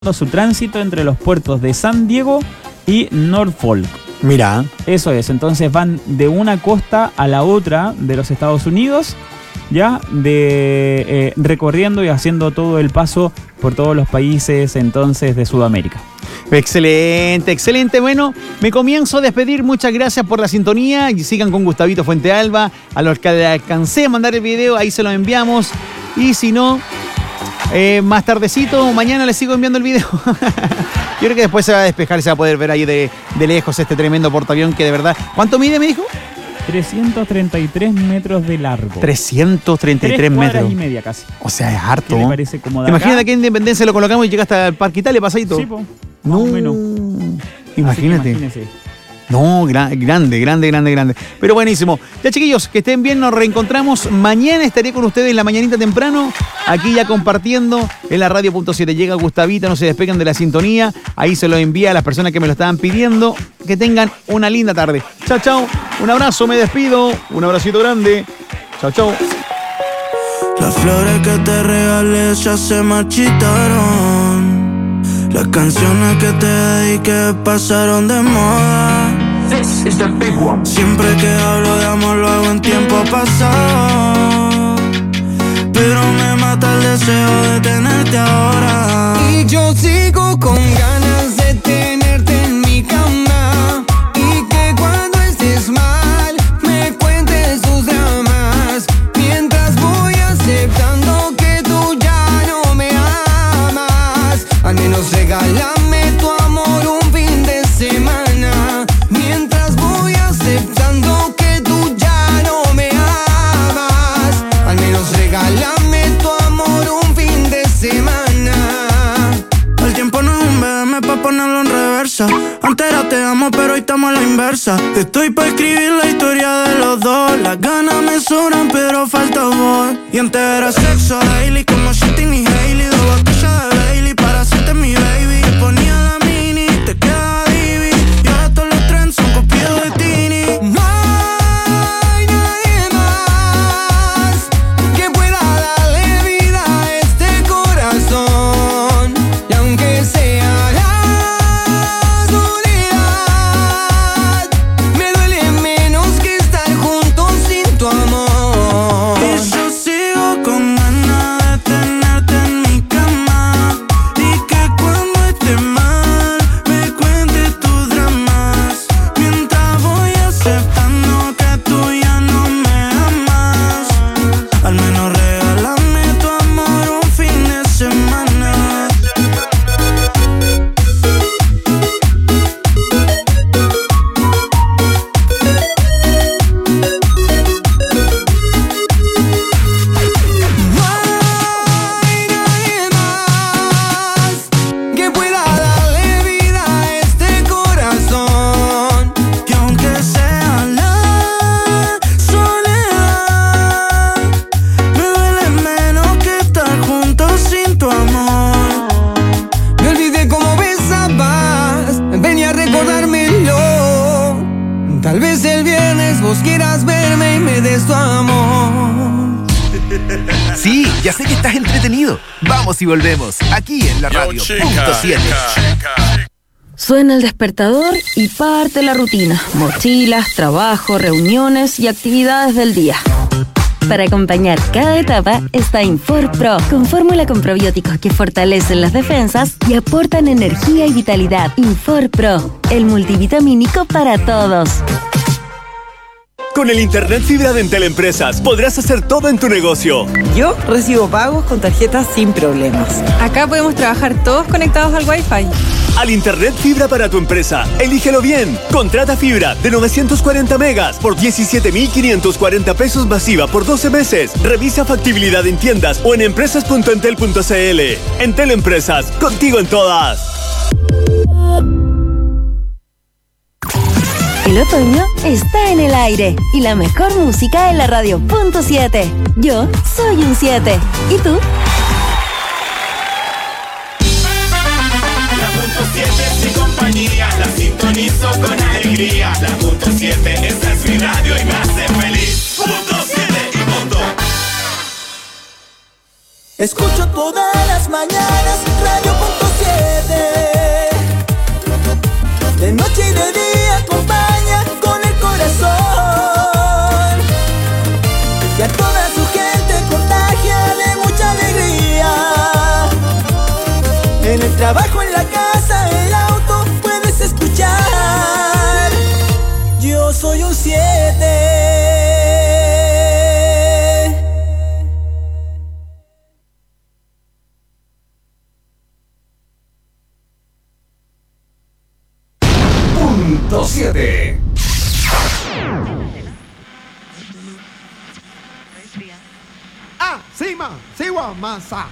su tránsito entre los puertos de San Diego y Norfolk. Mira. Eso es, entonces van de una costa a la otra de los Estados Unidos, ya recorriendo y haciendo todo el paso por todos los países entonces de Sudamérica. Excelente, excelente. Bueno, me comienzo a despedir. Muchas gracias por la sintonía y sigan con Gustavito Fuentealba. A los que le alcancé a mandar el video, ahí se lo enviamos. Y si no, más tardecito, mañana les sigo enviando el video. Yo creo que después se va a despejar y se va a poder ver ahí de lejos este tremendo portaavión que de verdad... ¿Cuánto mide, me dijo? 333 metros de largo. 333 metros. Y media casi. O sea, es harto. ¿Qué le parece como de Imagínate acá? que en Independencia lo colocamos y llega hasta el Parque Italia pasadito. Sí, po. No, Más o menos. Imagínate. Imagínese. No, grande. Pero buenísimo. Ya, chiquillos, que estén bien, nos reencontramos. Mañana estaré con ustedes en la mañanita temprano, aquí ya compartiendo en la radio.7. Llega Gustavita, no se despeguen de la sintonía. Ahí se lo envía a las personas que me lo estaban pidiendo. Que tengan una linda tarde. Chao, chao. Un abrazo, me despido. Un abracito grande. Chao, chao. Las flores que te regalé ya se marchitaron. Las canciones que te dediqué pasaron de moda. This is the big one. Siempre que hablo de amor lo hago en tiempo pasado, pero me mata el deseo de tenerte ahora. Y yo sigo con ganas de tenerte en mi cama, y que cuando estés mal me cuentes tus dramas, mientras voy aceptando que tú ya no me amas. Al menos regálame tu amor un fin de semana, mientras voy aceptando que tú ya no me amas. Al menos regálame tu amor un fin de semana. El tiempo no es un BM pa' ponerlo en reversa. Antes era te amo pero hoy estamos a la inversa. Estoy pa' escribir la historia de los dos. Las ganas me sobran pero falta voz. Y antes era sexo daily como Shitting y Hailey. Dos botellas de Bailey para hacerte mi baby. Ponía la mini, te quedaba divi. Y ahora todos los trends son copiados de Tini. No hay nadie más que pueda darle vida a este corazón. Y aunque sea la soledad, me duele menos que estar juntos sin tu amor. Y yo sigo con ganas de tenerte en mi cama, y que cuando esté mal me cuentes tus dramas, mientras voy aceptando que tú ya no me amas. Al menos regálame tu amor un fin de semana. No hay nadie más que pueda darle vida a este corazón. Y aunque sea la soledad, me duele menos que estar juntos sin tu amor. Me olvidé cómo besabas, venía a recordármelo. Tal vez el viernes vos quieras verme y me des tu amor. Sí, ya sé que estás entretenido. Vamos y volvemos, aquí en la radio. Punto 7. Suena el despertador y parte la rutina. Mochilas, trabajo, reuniones y actividades del día. Para acompañar cada etapa está Infor Pro, con fórmula con probióticos que fortalecen las defensas y aportan energía y vitalidad. Infor Pro, el multivitamínico para todos. Con el Internet Fibra de Entel Empresas podrás hacer todo en tu negocio. Yo recibo pagos con tarjetas sin problemas. Acá podemos trabajar todos conectados al Wi-Fi. Al Internet Fibra para tu empresa, elígelo bien. Contrata fibra de 940 megas por 17.540 pesos masiva por 12 meses. Revisa factibilidad en tiendas o en empresas.entel.cl. Entel Empresas, contigo en todas. El otoño está en el aire y la mejor música en la radio.7. Yo soy un 7. ¿Y tú? La punto 7 es mi compañía, la sintonizo con alegría. La punto 7, esta es mi radio y me hace feliz. Punto 7 y punto. Escucho todas las mañanas Radio.7. De noche y de día acompaña con el corazón. Y a toda su gente contagia de mucha alegría. En el trabajo, en la casa, el auto, puedes escuchar. Yo soy un 7. Punto 7. Sima, Siwa, Masa.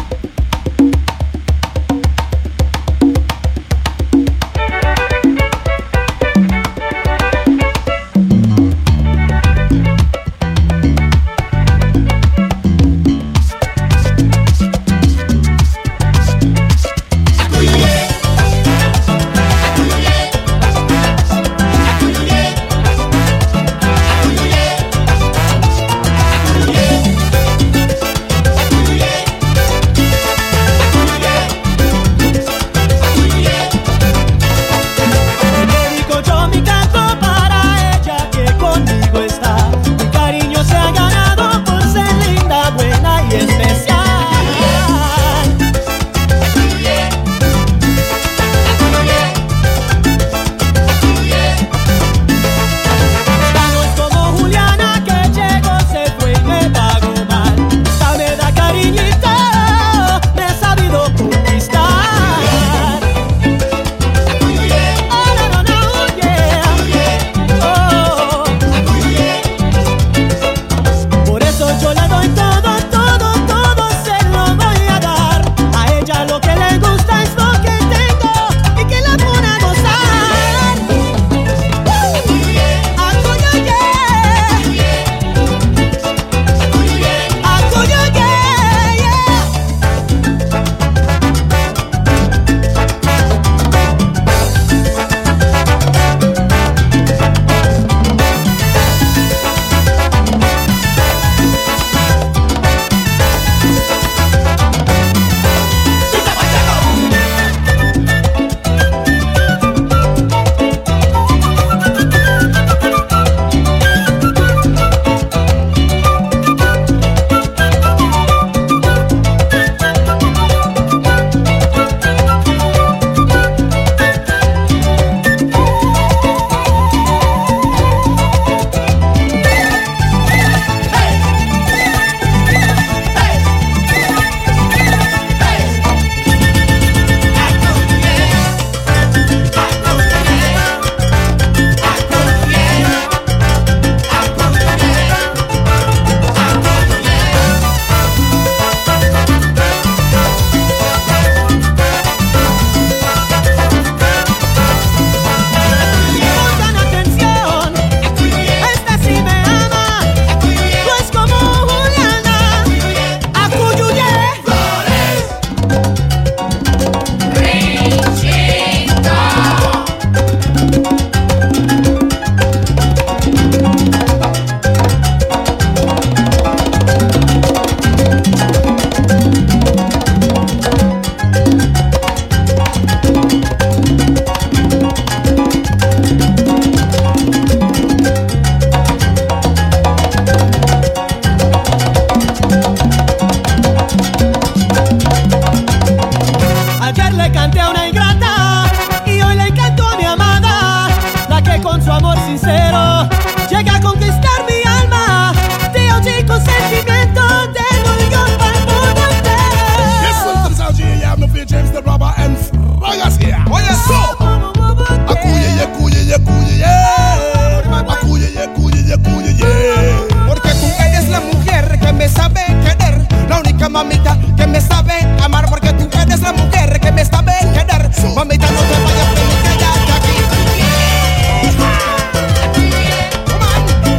mamita, que me sabe amar, porque tú eres la mujer que me sabe querer. Mamita, no te vayas de mi quédate aquí.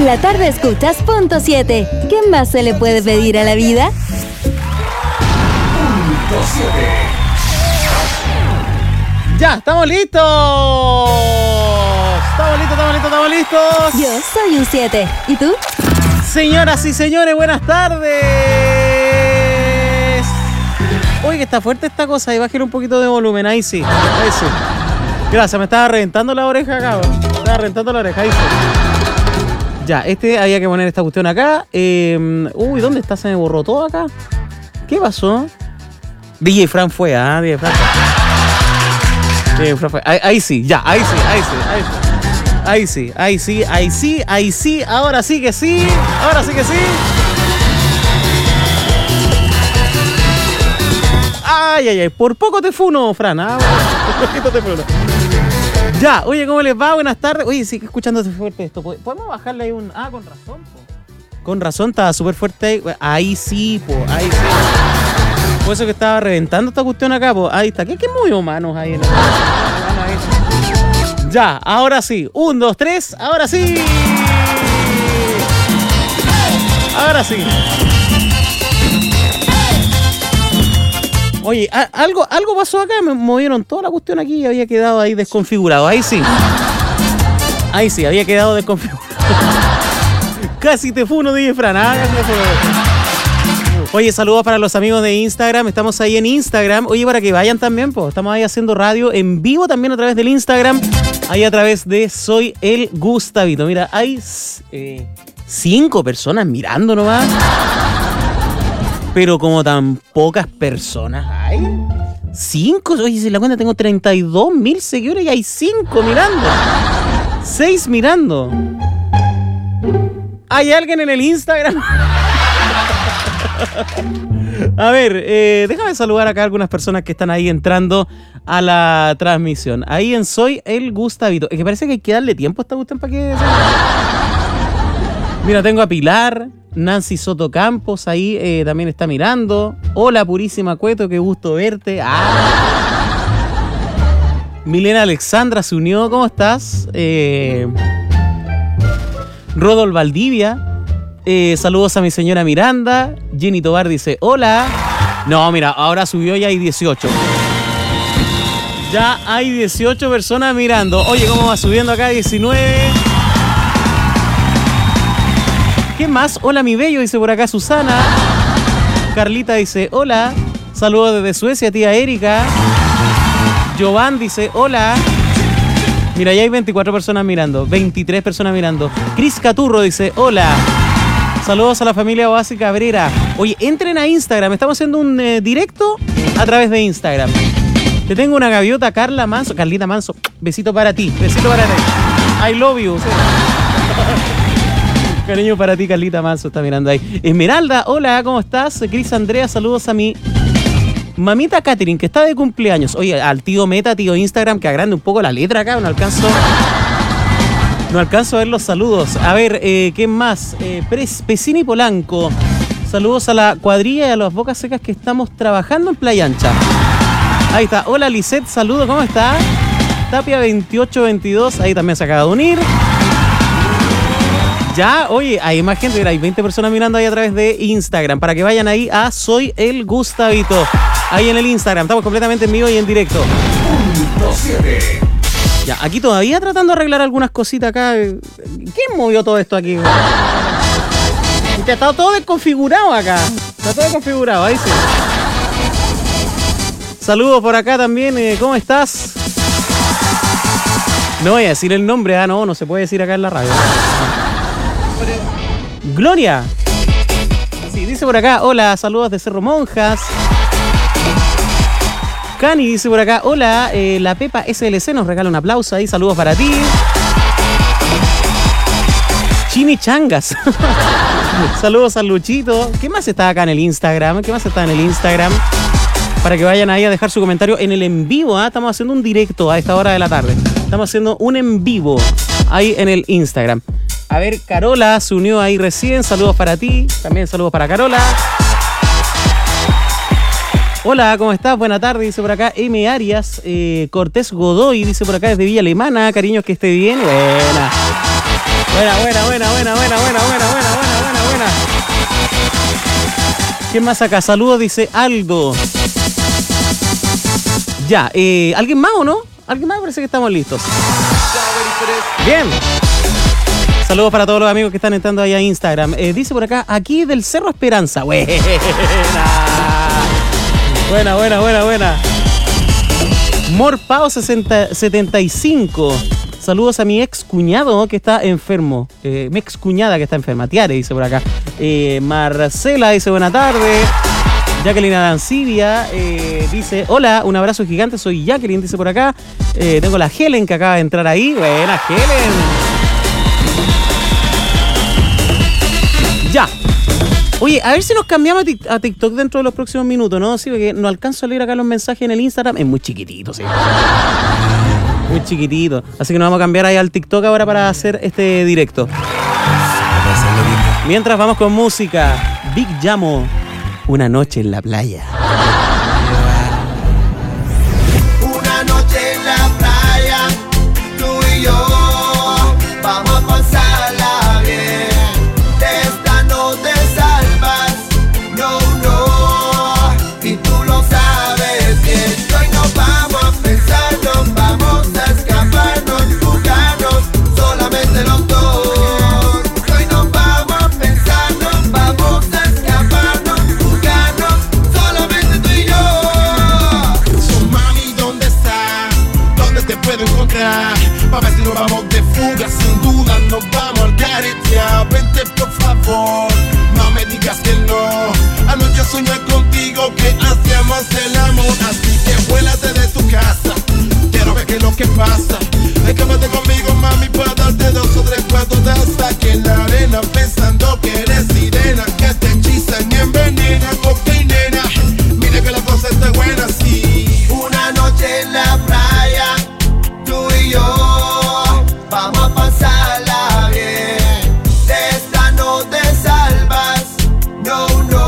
la tarde escuchas Punto 7. ¿Qué más se le puede pedir a la vida? Punto 7. Ya, estamos listos. Estamos listos. Yo soy un 7. ¿Y tú? Señoras y señores, buenas tardes. Uy, que está fuerte esta cosa. Ahí bájale un poquito de volumen. Ahí sí. Gracias, me estaba reventando la oreja acá. Ahí sí. Ya, había que poner esta cuestión acá. Uy, ¿dónde está? Se me borró todo acá. ¿Qué pasó? DJ Fran fue, DJ Fran fue. Ahí sí, ya, ahí sí. Ahora sí que sí. Ay, por poco te funo, Fran. Por poquito te funo. Ya, oye, ¿cómo les va? Buenas tardes. Oye, sigue escuchándote fuerte esto. ¿Podemos bajarle ahí un... con razón, po. Con razón, estaba súper fuerte ahí. Ahí sí, po. Ahí sí. Por eso que estaba reventando esta cuestión acá, po. Ahí está. ¿Qué movió manos ahí en el... Ya, ahora sí. 1, 2, 3. Ahora sí. Oye, algo pasó acá, me movieron toda la cuestión aquí y había quedado ahí desconfigurado. Ahí sí, había quedado desconfigurado. Casi te funo, DJ Fran. Oye, saludos para los amigos de Instagram. Estamos ahí en Instagram. Oye, para que vayan también, pues. Estamos ahí haciendo radio en vivo también a través del Instagram. Ahí a través de Soy el Gustavito. Mira, hay 5 personas mirando nomás. Pero como tan pocas personas hay. 5, oye, si la cuenta tengo 32.000 seguidores y hay 5 mirando. 6 mirando. ¿Hay alguien en el Instagram? A ver, déjame saludar acá a algunas personas que están ahí entrando a la transmisión. Ahí en Soy el Gustavito. Es que parece que hay que darle tiempo a esta cuestión para que... Mira, tengo a Pilar, Nancy Soto Campos, ahí también está mirando. Hola, Purísima Cueto, qué gusto verte. Milena Alexandra se unió, ¿cómo estás? Rodol Valdivia, saludos a mi señora Miranda. Jenny Tobar dice, hola. No, mira, ahora subió y hay 18. Ya hay 18 personas mirando. Oye, ¿cómo va subiendo acá? 19. ¿Qué más? Hola, mi bello, dice por acá Susana. Carlita dice, hola. Saludos desde Suecia, tía Erika. Jovan dice, hola. Mira, ya hay 24 personas mirando. 23 personas mirando. Cris Caturro dice, hola. Saludos a la familia Oasi Cabrera. Oye, entren a Instagram. Estamos haciendo un directo a través de Instagram. Te tengo una gaviota, Carlita Manso. Besito para ti. I love you. ¿Sí? Cariño para ti, Carlita Manso, está mirando ahí. Esmeralda, hola, ¿cómo estás? Cris Andrea, saludos a mi mamita Catherine, que está de cumpleaños. Oye, al tío Meta, tío Instagram, que agrande un poco la letra acá, no alcanzo a ver los saludos. A ver, ¿qué más? Pesini Polanco, saludos a la cuadrilla y a las bocas secas que estamos trabajando en Playa Ancha. Ahí está, hola Lisette, saludos, ¿cómo está? Tapia 2822, ahí también se acaba de unir. Ya, oye, hay más gente, hay 20 personas mirando ahí a través de Instagram, para que vayan ahí a Soy el Gustavito, ahí en el Instagram, estamos completamente en vivo y en directo. Punto 7. Ya, aquí todavía tratando de arreglar algunas cositas acá. ¿Quién movió todo esto aquí? Está todo desconfigurado acá, ahí sí. Saludos por acá también, ¿cómo estás? No voy a decir el nombre, no se puede decir acá en la radio. Gloria. Sí, dice por acá, hola, saludos de Cerro Monjas. Cani dice por acá, hola, la Pepa SLC nos regala un aplauso ahí, saludos para ti. Chimichangas. Saludos a Luchito. ¿Qué más está acá en el Instagram? Para que vayan ahí a dejar su comentario en el en vivo, Estamos haciendo un directo a esta hora de la tarde. Estamos haciendo un en vivo ahí en el Instagram. A ver, Carola se unió ahí recién. Saludos para ti. También saludos para Carola. Hola, ¿cómo estás? Buena tarde, dice por acá M. Arias. Cortés Godoy dice por acá desde Villa Alemana. Cariños, que esté bien. Buena. ¿Quién más acá? Saludos, dice Aldo. Ya, ¿alguien más o no? ¿Alguien más? Parece que estamos listos. Bien. Saludos para todos los amigos que están entrando ahí a Instagram. Dice por acá, aquí del Cerro Esperanza. Buena. Morpao 75. Saludos a mi ex cuñado que está enfermo. Mi ex cuñada que está enferma. Tiare dice por acá. Marcela dice buena tarde. Jacqueline Arancibia dice hola, un abrazo gigante. Soy Jacqueline, dice por acá. Tengo la Helen que acaba de entrar ahí. Buena Helen. Ya. Oye, a ver si nos cambiamos a TikTok dentro de los próximos minutos, ¿no? Sí, porque no alcanzo a leer acá los mensajes en el Instagram. Es muy chiquitito, sí. Muy chiquitito. Así que nos vamos a cambiar ahí al TikTok ahora para hacer este directo. Mientras vamos con música. Big Llamo, Una noche en la playa. Una noche en la playa, tú y yo, vamos a pasarla bien. De esta no te salvas, no, y tú lo sabes bien. Hoy nos vamos a pensar, nos vamos a escaparnos, jugarnos, solamente los dos. Hoy nos vamos a pensar, nos vamos a escaparnos, jugarnos, solamente tú y yo. So, mami, ¿dónde estás? ¿Dónde te puedo encontrar? Pa' ver si nos vamos de fuga, sin duda nos vamos al caretear. Vente por favor, no me digas que no. Anoche soñé contigo que hacíamos el amor. Así que vuélate de tu casa, quiero ver qué es lo que pasa. Escápate conmigo, mami, para darte 2 o 3 cuartos de hasta que en la arena, pensando que eres sirena, que te hechizan y envenenan. Ok, nena, mira que la cosa está buena, sí. Una noche en la playa, tú y yo, vamos a pasarla bien. De esta no te salvas, no,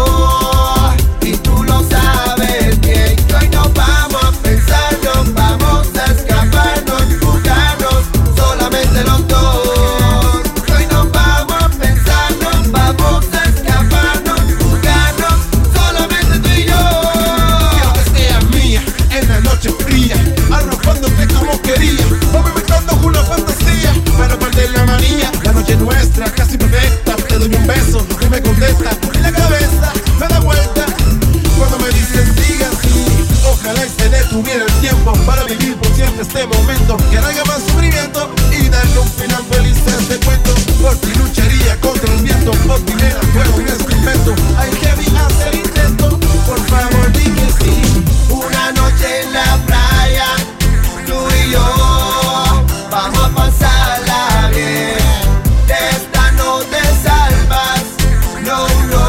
y tú lo sabes bien. Hoy nos vamos a pensar, nos vamos a escaparnos, jugarnos, solamente los dos. Hoy nos vamos a pensar, nos vamos a escaparnos, jugarnos, solamente tú y yo. Quiero que seas mía en la noche fría, arropándote como quería, vamos inventando una fantasía para perder la manía. La noche nuestra, casi perfecta, te doy un beso, no me contesta, y la cabeza me da vuelta cuando me dices siga así. Ojalá y se detuviera el tiempo para vivir por siempre este momento, que no haya más sufrimiento y darle un final feliz a este cuento. Por ti lucharía contra el viento, por ti nena fuego un experimento. Hay que hacer intento, por favor di que sí. Una noche en la playa, tú y yo, vamos a pasarla bien. De esta no te salvas, no,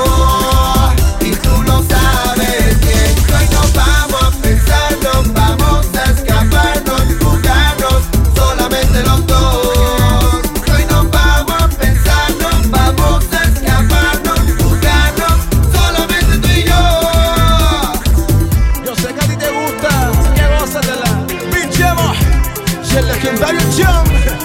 y tú lo sabes bien. Hoy nos vamos a pensar, nos vamos a escaparnos, jugarnos, solamente los dos. Hoy nos vamos a pensar, nos vamos a escaparnos, jugarnos, solamente tú y yo. Yo sé que a ti te gusta, así que gózatela. Pinchemos y el legendario Chum,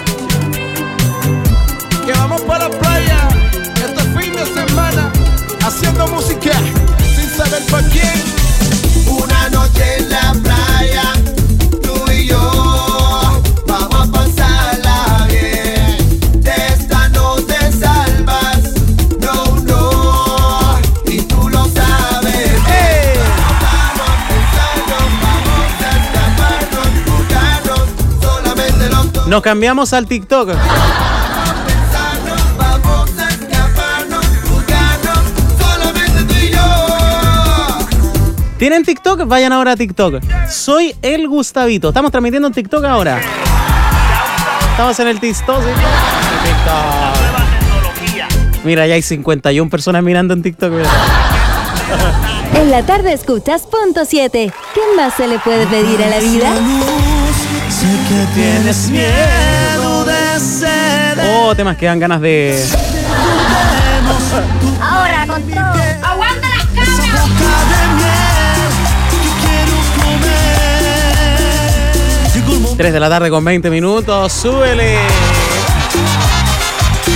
que vamos para la playa este fin de semana haciendo música sin saber por quién. Una noche en la playa, tú y yo, vamos a pasarla bien. De esta no te salvas, no, y tú lo sabes. ¡Hey! Vamos a pensar, nos vamos a escaparnos, jugarnos, solamente los dos. Nos cambiamos al TikTok. Nos vamos a escaparnos, jugarnos, solamente tú y yo. ¿Tienen TikTok? Vayan ahora a TikTok. Soy el Gustavito. Estamos transmitiendo en TikTok ahora. Estamos en el TikTok. Mira, ya hay 51 personas mirando en TikTok. Mira. En la tarde escuchas Punto 7. ¿Qué más se le puede pedir a la vida? Sé que tienes miedo de ceder. Oh, temas que dan ganas de... Ahora, control. ¡Aguanta las cañas! 3 de la tarde con 20 minutos. ¡Súbele!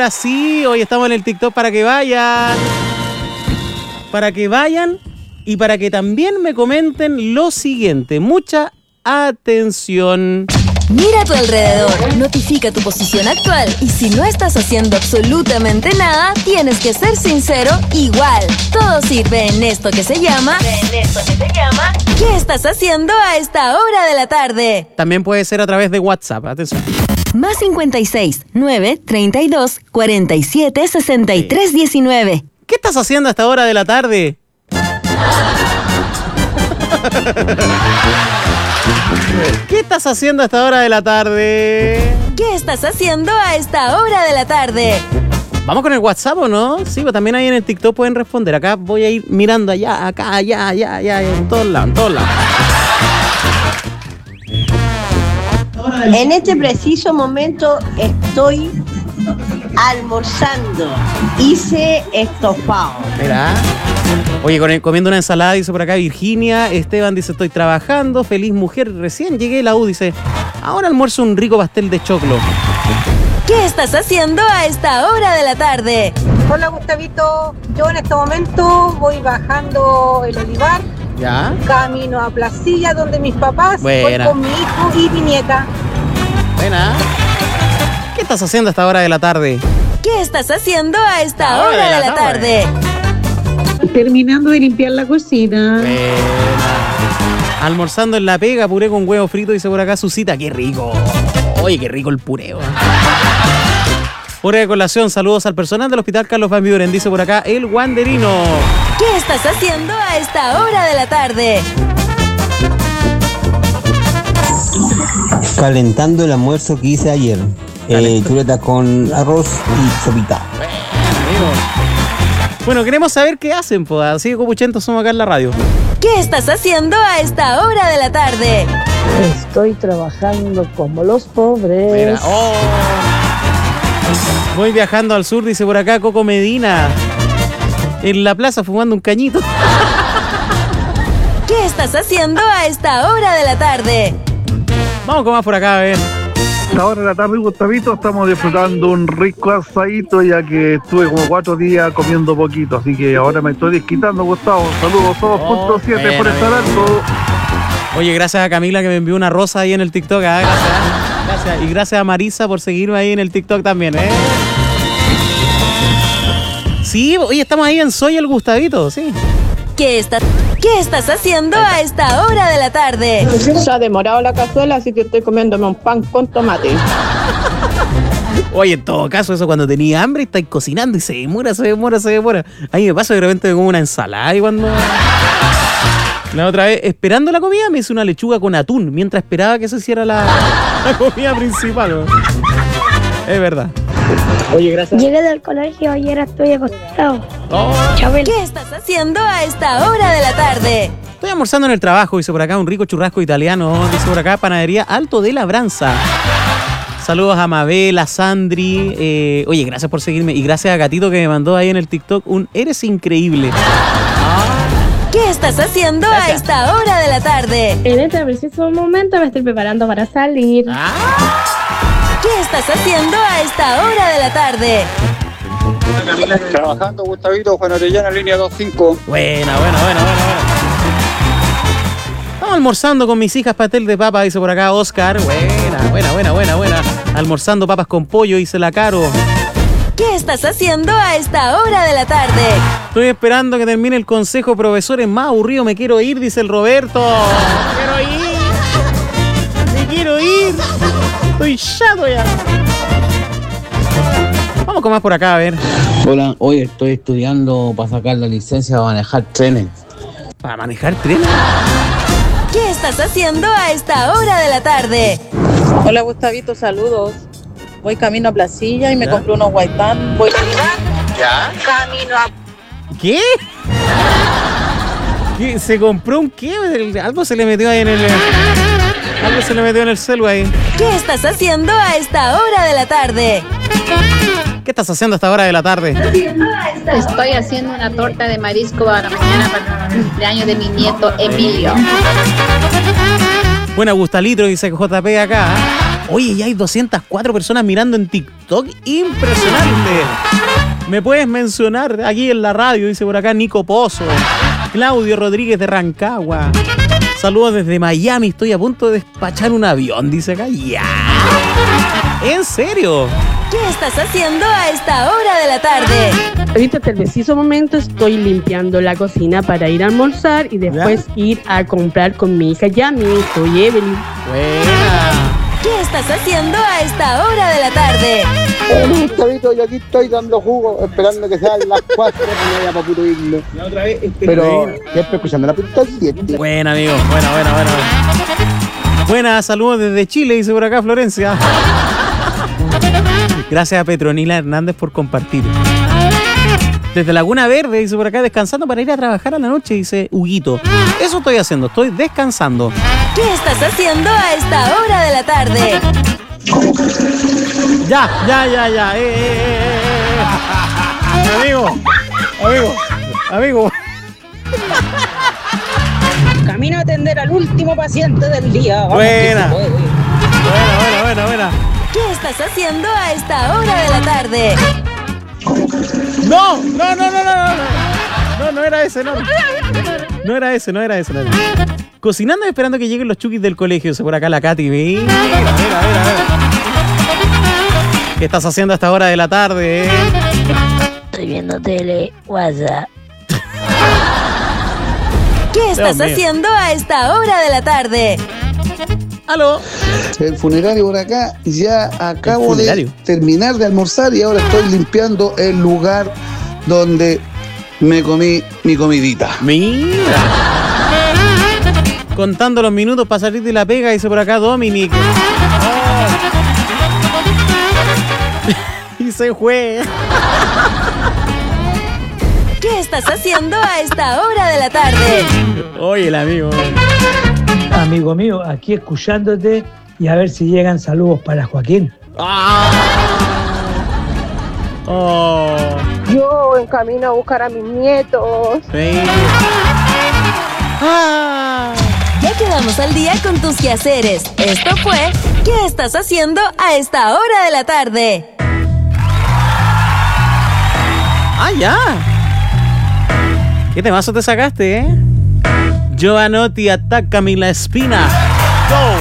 Ahora sí, hoy estamos en el TikTok para que vayan. Para que vayan y para que también me comenten lo siguiente. Mucha atención. Mira a tu alrededor, notifica tu posición actual y si no estás haciendo absolutamente nada, tienes que ser sincero igual. Todo sirve en esto que se llama ¿qué estás haciendo a esta hora de la tarde? También puede ser a través de WhatsApp, atención. Más 56 9 32 47 63 19. ¿Qué estás haciendo a esta hora de la tarde? ¿Qué estás haciendo a esta hora de la tarde? ¿Qué estás haciendo a esta hora de la tarde? ¿Vamos con el WhatsApp o no? Sí, pues también ahí en el TikTok pueden responder. Acá voy a ir mirando allá, acá, allá, en todos lados, En este preciso momento estoy almorzando. Hice estofado. Mira. Oye, comiendo una ensalada, dice por acá Virginia. Esteban dice, estoy trabajando. Feliz mujer. Recién llegué a la U, dice. Ahora almuerzo un rico pastel de choclo. ¿Qué estás haciendo a esta hora de la tarde? Hola, Gustavito. Yo en este momento voy bajando el olivar. ¿Ya? Camino a Placilla, donde mis papás. Buena. Voy con mi hijo y mi nieta. Buena. ¿Qué estás haciendo a esta hora de la tarde? ¿Qué estás haciendo a esta hora de la tarde? Terminando de limpiar la cocina. Buena. Almorzando en la pega, puré con huevo frito, dice por acá Susita. ¡Qué rico! Oye, qué rico el pureo. Hora de colación, saludos al personal del Hospital Carlos Van Buren, dice por acá el Wanderino. ¿Qué estás haciendo a esta hora de la tarde? Calentando el almuerzo que hice ayer. Chuletas con arroz y sopita. Bueno, queremos saber qué hacen, pues. Así que copuchentos somos acá en la radio. ¿Qué estás haciendo a esta hora de la tarde? Estoy trabajando como los pobres. Mira, voy viajando al sur, dice por acá Coco Medina. En la plaza fumando un cañito. ¿Qué estás haciendo a esta hora de la tarde? Vamos con más por acá, a ver. A esta hora de la tarde, Gustavito, estamos disfrutando un rico asadito, ya que estuve como 4 días comiendo poquito, así que ahora me estoy desquitando, Gustavo. Saludos, todos, punto 7 por estar alto. Oye, gracias a Camila que me envió una rosa ahí en el TikTok. Gracias. Y gracias a Marisa por seguirme ahí en el TikTok también, Sí, oye, estamos ahí en Soy el Gustavito, sí. ¿Qué estás haciendo a esta hora de la tarde? Se ha demorado la cazuela, así que estoy comiéndome un pan con tomate. Oye, en todo caso, eso cuando tenía hambre estáis cocinando y se demora. A mí me pasa que de repente me como una ensalada y cuando... La otra vez, esperando la comida, me hice una lechuga con atún mientras esperaba que se hiciera la comida principal. Es verdad. Oye, gracias. Llegué del colegio y ahora estoy acostado. ¿Qué estás haciendo a esta hora de la tarde? Estoy almorzando en el trabajo, dice por acá un rico churrasco italiano, dice por acá Panadería Alto de Labranza. Saludos a Mabel, a Sandri. Oye, gracias por seguirme y gracias a Gatito que me mandó ahí en el TikTok un Eres Increíble. ¿Qué estás haciendo a esta hora de la tarde? En este preciso momento me estoy preparando para salir. ¿Qué estás haciendo a esta hora de la tarde? Trabajando, Gustavito, Juan Orellana, línea 25. Buena. Estamos almorzando con mis hijas pastel de papa, dice por acá Oscar. Buena. Almorzando papas con pollo, dice la Caro. ¿Qué estás haciendo a esta hora de la tarde? Estoy esperando que termine el consejo, profesores. Más aburrido me quiero ir, dice el Roberto. Me quiero ir. Estoy chato ya. Vamos con más por acá, a ver. Hola, hoy estoy estudiando para sacar la licencia para manejar trenes. ¿Para manejar trenes? ¿Qué estás haciendo a esta hora de la tarde? Hola, Gustavito, saludos. Voy camino a Placilla y me compré unos guaitán. Voy a llegar. ¿Ya? Camino a... ¿Qué? ¿Se compró un qué? Algo se le metió ahí en el... Algo se le metió en el celu ahí. ¿Qué estás haciendo a esta hora de la tarde? ¿Qué estás haciendo a esta hora de la tarde? Estoy haciendo una torta de marisco para mañana para el cumpleaños de mi nieto Emilio. Buena, Gustalitro, dice JP acá. Oye, ya hay 204 personas mirando en TikTok. Impresionante. ¿Me puedes mencionar aquí en la radio? Dice por acá Nico Pozo. Claudio Rodríguez de Rancagua. Saludos desde Miami. Estoy a punto de despachar un avión, dice acá. ¡Ya! ¿En serio? ¿Qué estás haciendo a esta hora de la tarde? Ahorita hasta el preciso momento estoy limpiando la cocina para ir a almorzar y después ir a comprar con mi hija Yami. Soy Evelyn. Buena. ¿Qué estás haciendo a esta hora de la tarde? Gustavito, yo aquí estoy dando jugo, esperando que sean las 4 para para puro irme. La otra vez, pero siempre escuchando la punta 7. Buena, amigo. Buena. Buena, saludos desde Chile, dice por acá Florencia. Gracias a Petronila Hernández por compartir. Desde Laguna Verde, dice por acá, descansando para ir a trabajar a la noche, dice Huguito. Eso estoy haciendo, estoy descansando. ¿Qué estás haciendo a esta hora de la tarde? Ya. Amigo. Camino a atender al último paciente del día. Vamos, Buena. ¿Qué estás haciendo a esta hora de la tarde? No era ese, no. No era ese. Cocinando y esperando que lleguen los chukis del colegio. Se por acá la Katy. Mira. ¿Qué estás haciendo a esta hora de la tarde? Estoy viendo tele, WhatsApp. ¿Qué estás haciendo a esta hora de la tarde? ¿Aló? El funerario por acá, ya acabo de terminar de almorzar y ahora estoy limpiando el lugar donde me comí mi comidita. Mira. Contando los minutos para salir de la pega, dice por acá Dominic. Y se fue. ¿Qué estás haciendo a esta hora de la tarde? Oye, el amigo. Amigo mío, aquí escuchándote y a ver si llegan saludos para Joaquín. Yo en camino a buscar a mis nietos. Sí. Ya quedamos al día con tus quehaceres. Esto fue ¿Qué estás haciendo a esta hora de la tarde? Ya. ¿Qué temazo te sacaste, Giovanotti, Atácame la Espina. Go.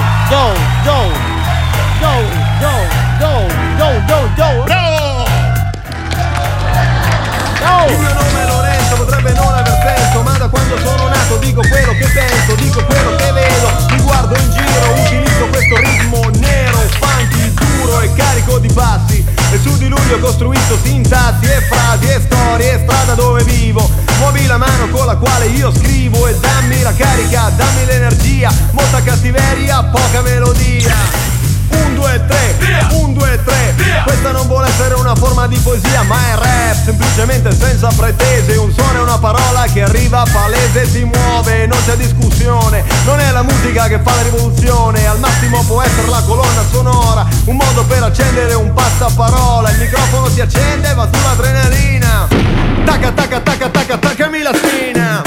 Il mio nome è Lorenzo, potrebbe non aver senso, ma da quando sono nato dico quello che penso, dico quello che vedo, mi guardo in giro, utilizzo questo ritmo nero, funky, duro e carico di passi, e su di lui ho costruito sintassi e frasi e storie e strada dove vivo, muovi la mano con la quale io scrivo e dammi la carica, dammi l'energia, molta cattiveria, poca melodia. 1, 2, 3, 1, 2, 3. Questa non vuole essere una forma di poesia, ma è rap, semplicemente senza pretese. Un suono è una parola che arriva palese, ti muove, non c'è discussione. Non è la musica che fa la rivoluzione, al massimo può essere la colonna sonora, un modo per accendere un passaparola. Il microfono si accende e va sull'adrenalina. Tacca, tacca, tacca, tacca, taccami la spina.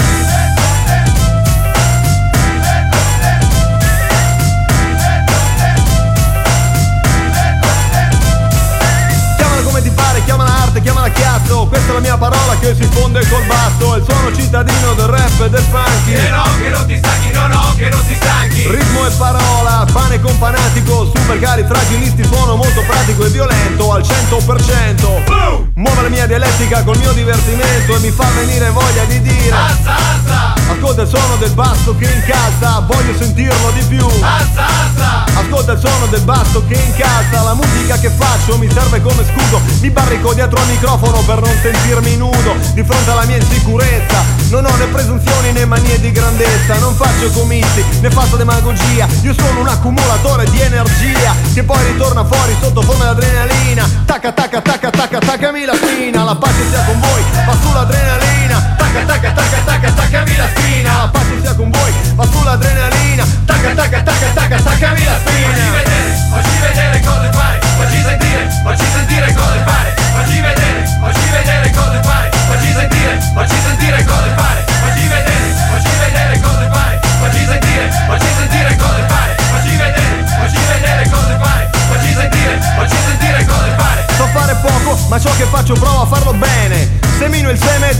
Chiamala arte, chiamala chiasso, questa è la mia parola che si fonde col basso. È il suono cittadino del rap e del funky. E no, che non ti stanchi, no, che non ti stanchi. Ritmo e parola, pane con fanatico, super cari fragilisti, suono molto pratico e violento al 100%. Boom! Muove la mia dialettica col mio divertimento e mi fa venire voglia di dire alza, alza. Ascolta il suono del basso che incalza, voglio sentirlo di più. Alza, alza. Ascolta il suono del basso che incalza, la musica che faccio mi serve come scudo. Mi barrico dietro al microfono per non sentirmi nudo di fronte alla mia insicurezza. Non ho né presunzioni né manie di grandezza, non faccio comizi né faccio demagogia. Io sono un accumulatore di energia che poi ritorna fuori sotto forma di adrenalina. Tacca, tacca, tacca, tacca, taccami la spina. La pace sia con voi, va sull'adrenalina. Tacca, tacca, tacca, tacca, taccami la spina. La pace sia con voi, va sull'adrenalina. Tacca, tacca, tacca, tacca, taccami la spina. Facci vedere cosa fare, facci sentire cosa fare. Facci vedere cosa fare, facci sentire cosa fare. Facci vedere cosa fare, facci sentire cosa fare. Facci vedere cosa fare.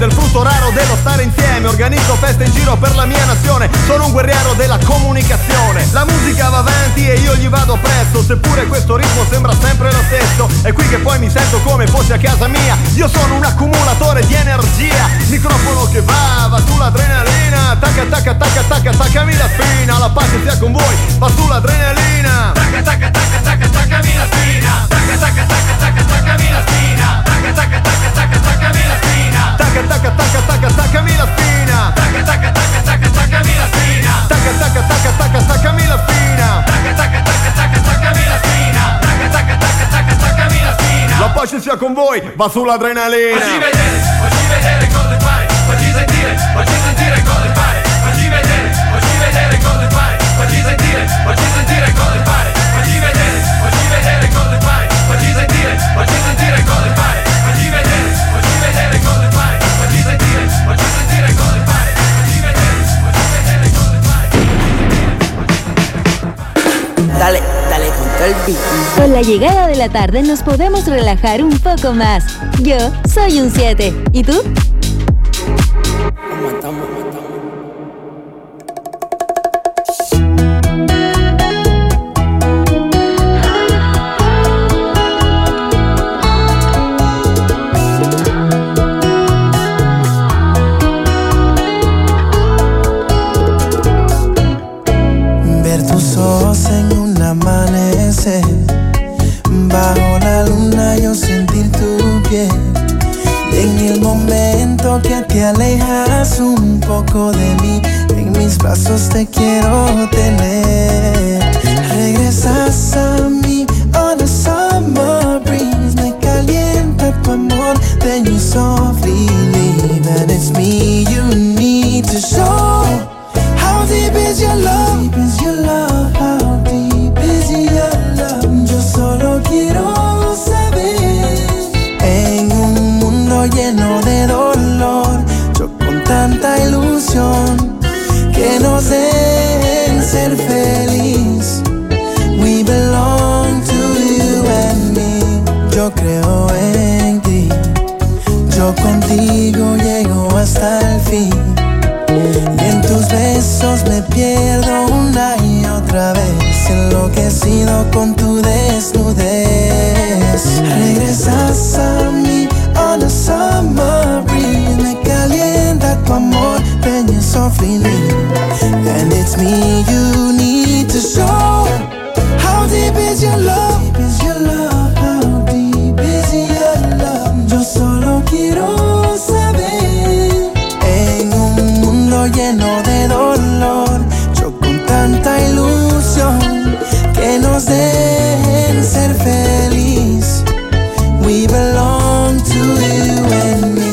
il frutto raro dello stare insieme. Organizzo feste in giro per la mia nazione, sono un guerriero della comunicazione. La musica va avanti e io gli vado presto, seppure questo ritmo sembra sempre lo stesso. È qui che poi mi sento come fossi a casa mia. Io sono un accumulatore di energia, microfono che va sull'adrenalina. Tacca tacca tacca tacca, taccami la spina. La pace sia con voi, va sull'adrenalina. Tacca tacca tacca tacca, taccami la spina. Tacca tacca tacca tacca, taccami la spina. Tacca tacca tacca tacca, taccami la spina. Tacca tacca tacca tacca, taccami la spina. Tacca tacca tacca tacca, taccami la spina. Tacca tacca tacca tacca, taccami la spina. Tacca tacca tacca tacca, taccami la spina. Tacca tacca tacca tacca, taccami la spina. La pace sia con voi, va sull'adrenalina. Facci vedere cosa fai, facci sentire cosa fai. Facci vedere cosa fai, facci sentire cosa fai. Facci vedere cosa fai, facci sentire cosa fai. Facci vedere cosa fai, facci sentire cosa fai. Facci vedere cosa fai. Dale, dale con todo el beat. Con la llegada de la tarde nos podemos relajar un poco más. Yo soy un 7. ¿Y tú? Ver tus ojos en un amanecer, bajo la luna yo sentir tu piel. En el momento que te alejas un poco de mí, en mis brazos te quiero tener. Regresas a mí on a summer breeze, me calienta tu amor, then you softly leave. And it's me you need to show. How deep is your love? Deep is your love? How deep is your love? Yo solo quiero saber. En un mundo lleno de dolor, yo con tanta ilusión, que nos dejen ser feliz. We belong to you and me. Yo creo en ti, yo contigo llego hasta el fin. Y en tus besos me pierdo una y otra vez, enloquecido con tu desnudez. Regresas a mí on a summer breeze, me calienta tu amor, then you softly leave. And it's me you need to show. How deep is your love? Deep is your love? How deep is your love? Yo solo quiero saber. En un mundo lleno de dolor, yo con tanta ilusión, que nos dejen ser feliz. We belong to you and me.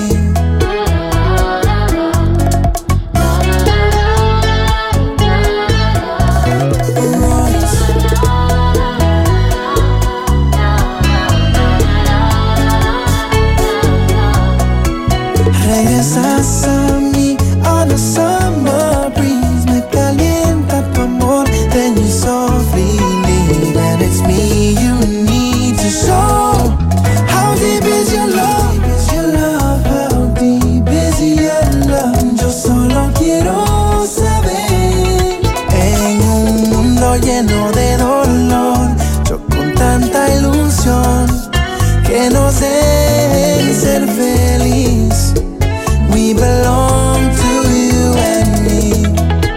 Regresas a mí on a summer breeze, me calienta tu amor, then you softly leave. And it's me you need to show. How deep is your love? Deep is your love? How deep is your love? Yo solo quiero saber. En un mundo lleno de dolor, yo con tanta ilusión, que nos dejen ser feliz. We belong to you and me.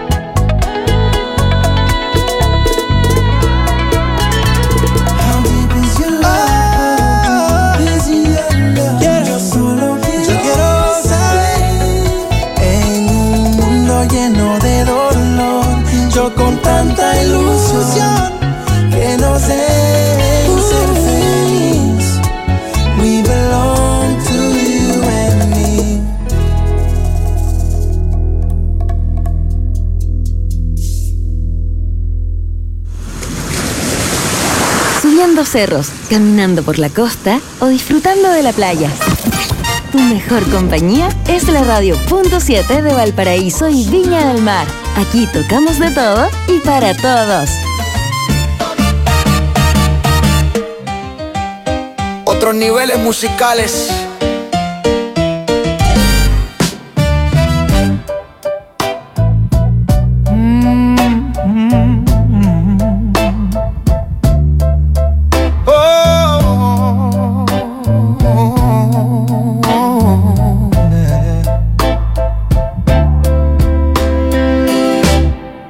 How deep is your love? How deep is your love? Yo solo quiero saber. En un mundo lleno de dolor, yo con tanta ilusión, que no sé ser feliz. We belong to you and me. Subiendo cerros, caminando por la costa o disfrutando de la playa. Tu mejor compañía es la Radio Punto 7 de Valparaíso y Viña del Mar. Aquí tocamos de todo y para todos. Otros niveles musicales.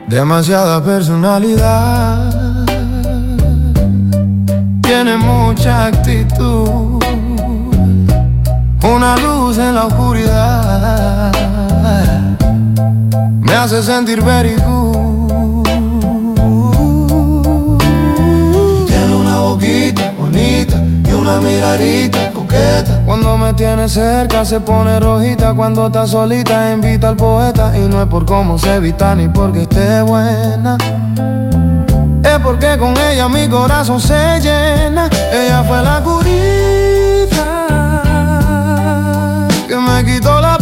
demasiada personalidad, tiene mucha actitud, una luz en la oscuridad, me hace sentir very good. Tiene una boquita bonita y una miradita coqueta. Cuando me tiene cerca se pone rojita. Cuando está solita invita al poeta. Y no es por cómo se vista ni porque esté buena, es porque con ella mi corazón se llena. Ella fue la curita que me quitó la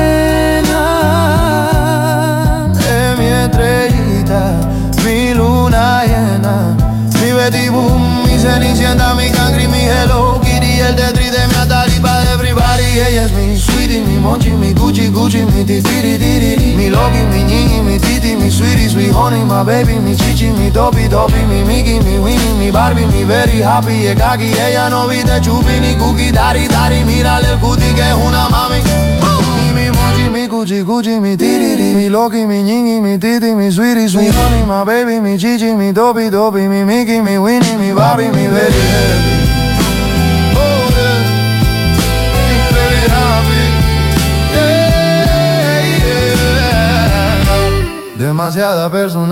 pena. Es mi estrellita, mi luna llena, mi Betty Boom, mi Cenicienta, mi Cangri, mi Hello Kitty, el Tetris de mi Atari pa' everybody. Ella es mi sweetie, mi Monchi, mi Gucci, Gucci, mi titiri, mi Loki, mi Ñi, mi Titi, mi sweetie, sweet honey, my baby, mi Chichi, mi Topi, Topi, mi Mickey, mi Winnie, mi Barbie, mi very happy, es kaki. Ella no viste chupi ni cookie, dari, dari, mírale el cutie que es una mami. Mi Monchi, mi Gucci, Gucci, mi Titi, mi Loki, mi Ñi, mi Titi, mi sweetie, sweet honey, my baby, mi Chichi, mi Topi, Topi, mi Mickey, mi Winnie, mi Barbie, mi very happy. Demasiada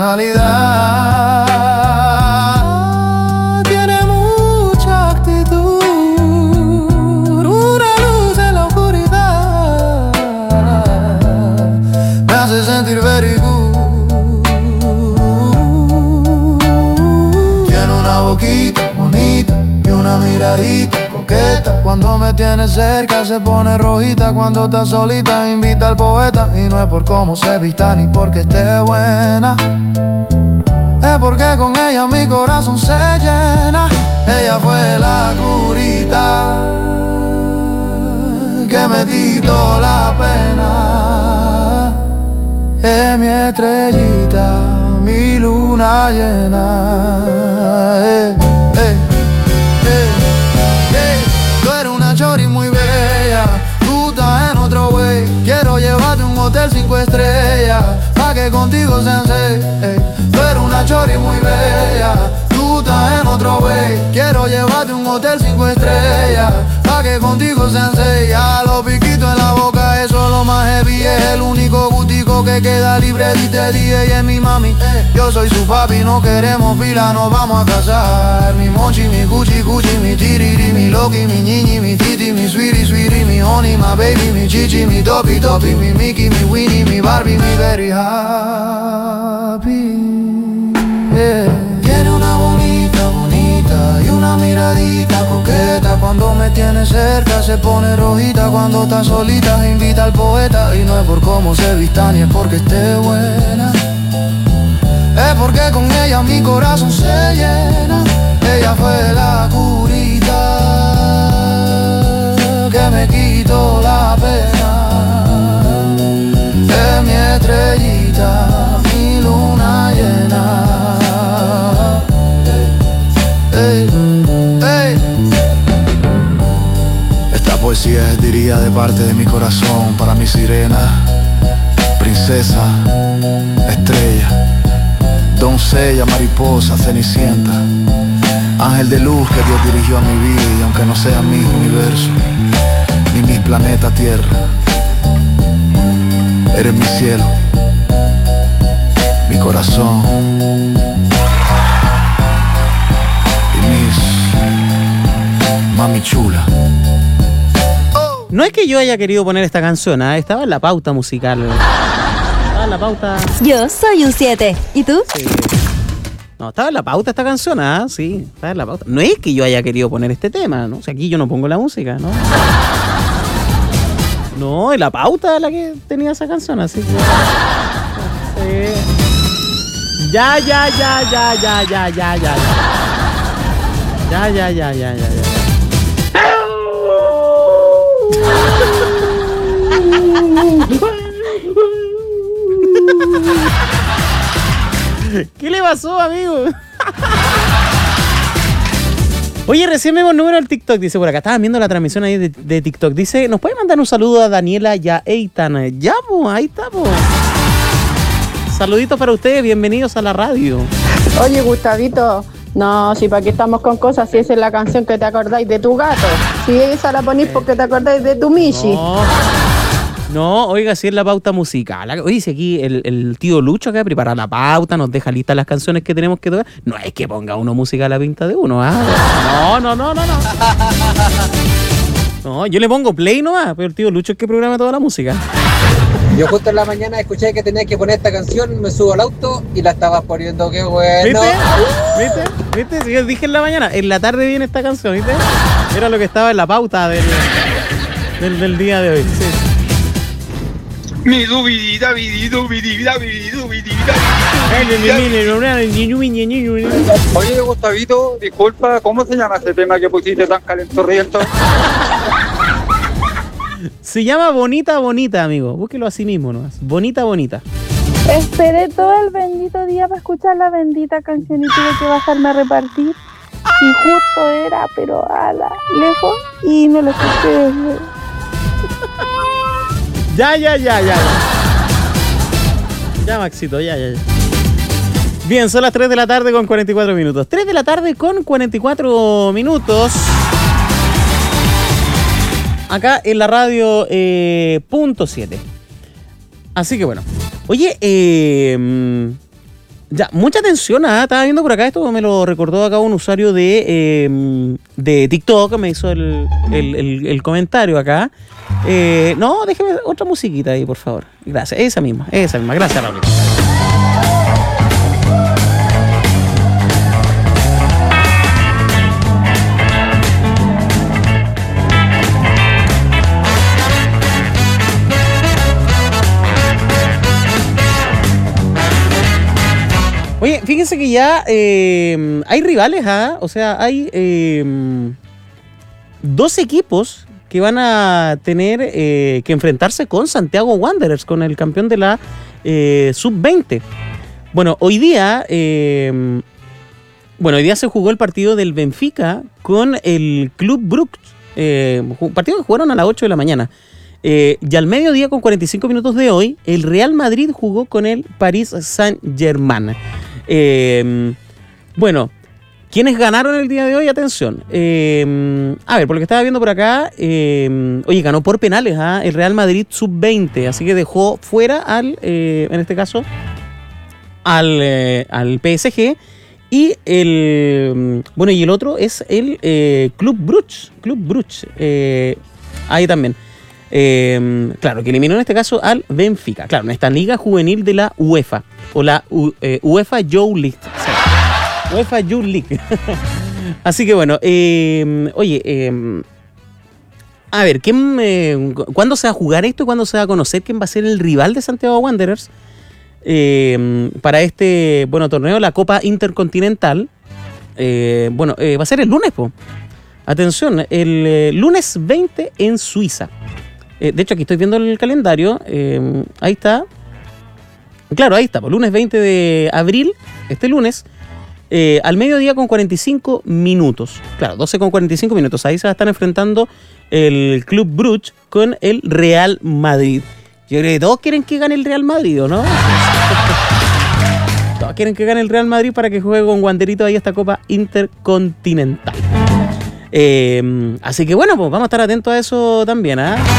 personalidad, tiene mucha actitud, una luz en la oscuridad, me hace sentir very good. Tiene una boquita bonita y una miradita coqueta. Cuando me tiene cerca se pone rojita. Cuando está solita invita al poeta. Y no es por cómo se vista ni porque esté buena, es porque con ella mi corazón se llena. Ella fue la curita que me quitó la pena. Es mi estrellita, mi luna llena. Tú eres una chori muy bella, tú estás en otro way. Quiero llevarte a un hotel 5 estrellas, pa' que contigo sean 6. Tú eres una chori muy bella, tú estás en otro way. Quiero llevarte a un hotel 5 estrellas, pa' que contigo sean 6. A los piquitos en la boca, eso es lo más heavy. Es el único gustico que queda libre. Diste día y es mi mami, yo soy su papi. No queremos fila, nos vamos a casar. Mi Monchi, mi Gucci, Gucci, mi Tiriri, mi Loki, mi Ñi, mi Titi, mi sweetie, sweetie, mi honey, my baby, mi Chichi, mi Topi, Topi, mi Mickey, mi Winnie, mi Barbie, mi very happy. Tiene una bonita, bonita y una miradita coqueta. Cuando me tiene cerca se pone rojita. Cuando está solita invita al poeta. Y no es por cómo se vista ni es porque esté buena, es porque con ella mi corazón se llena. Ella fue la curita que me quitó la pena. Es mi estrellita, mi luna llena. Esta poesía es, diría, de parte de mi corazón para mi sirena, princesa, estrella, doncella, mariposa, cenicienta, ángel de luz que Dios dirigió a mi vida. Y aunque no sea mi universo ni mi planeta Tierra, eres mi cielo, mi corazón y mis mami chula. No es que yo haya querido poner esta canción, estaba en la pauta musical. Estaba en la pauta. Yo soy un 7. ¿Y tú? Sí. No, estaba en la pauta esta canción, sí, estaba en la pauta. No es que yo haya querido poner este tema, ¿no? O sea, aquí yo no pongo la música, ¿no? No, en la pauta la que tenía esa canción, así que... Sí. Ya. ¿Qué le pasó, amigo? Oye, recién vemos el número del TikTok, dice por acá. Estaban viendo la transmisión ahí de TikTok. Dice, ¿nos puede mandar un saludo a Daniela y a Eitan? Ya, pues, ahí está, pues. Saluditos para ustedes, bienvenidos a la radio. Oye, Gustavito, no, si para qué estamos con cosas, si esa es la canción que te acordáis de tu gato. Si esa la ponís porque te acordáis de tu Michi. No, oiga, si es la pauta musical. Oye, si aquí el tío Lucho acá prepara la pauta, nos deja listas las canciones que tenemos que tocar. No es que ponga uno música a la pinta de uno, ¿ah? No. No, yo le pongo play nomás, pero el tío Lucho es que programa toda la música. Yo justo en la mañana escuché que tenía que poner esta canción, me subo al auto y la estabas poniendo, qué bueno. ¿Viste? Si yo dije en la mañana, en la tarde viene esta canción, ¿viste? Era lo que estaba en la pauta del día de hoy. Sí. Mi dubidi, davidi, dubidi, davidi, dubidi, Oye, Gustavito, disculpa, ¿cómo se llama ese tema que pusiste tan calentorriento? Se llama Bonita Bonita, amigo. Búsquelo así mismo nomás. Bonita Bonita. Esperé todo el bendito día para escuchar la bendita canción y tuve que bajarme a repartir. Y justo era, pero a la lejos, y no lo escuché. Ya. Ya, Maxito, ya. Bien, son las 3 de la tarde con 44 minutos. 3 de la tarde con 44 minutos. Acá en la radio .7. Así que bueno. Oye, ya, mucha atención, estaba viendo por acá, esto me lo recordó acá un usuario de TikTok, me hizo el comentario acá. No, déjeme otra musiquita ahí, por favor. Gracias, esa misma. Gracias, Raúl. Oye, fíjense que ya hay rivales, o sea, hay 2 equipos que van a tener que enfrentarse con Santiago Wanderers, con el campeón de la Sub-20. Bueno, hoy día se jugó el partido del Benfica con el Club Brugge, partido que jugaron a las 8 de la mañana. Y al mediodía, con 45 minutos de hoy, el Real Madrid jugó con el Paris Saint-Germain. Bueno, ¿quiénes ganaron el día de hoy? Atención. A ver, por lo que estaba viendo por acá, oye, ganó por penales el Real Madrid Sub-20, así que dejó fuera en este caso, al PSG. Y el otro es el Club Brugge. Ahí también. Claro, que eliminó en este caso al Benfica. Claro, en esta liga juvenil de la UEFA, o la UEFA Youth League. Sí. UEFA Youth League. Así que bueno, a ver, ¿cuándo se va a jugar esto y cuándo se va a conocer quién va a ser el rival de Santiago Wanderers para este torneo, la Copa Intercontinental? Va a ser el lunes, atención, el lunes 20 en Suiza. De hecho, aquí estoy viendo el calendario. Ahí está. Claro, ahí está. Lunes 20 de abril, este lunes, al mediodía con 45 minutos. Claro, 12 con 45 minutos. Ahí se va a estar enfrentando el Club Brugge con el Real Madrid. Yo creo que todos quieren que gane el Real Madrid, ¿o no? Todos quieren que gane el Real Madrid para que juegue con Wanderito ahí esta Copa Intercontinental. Así que bueno, pues vamos a estar atentos a eso también,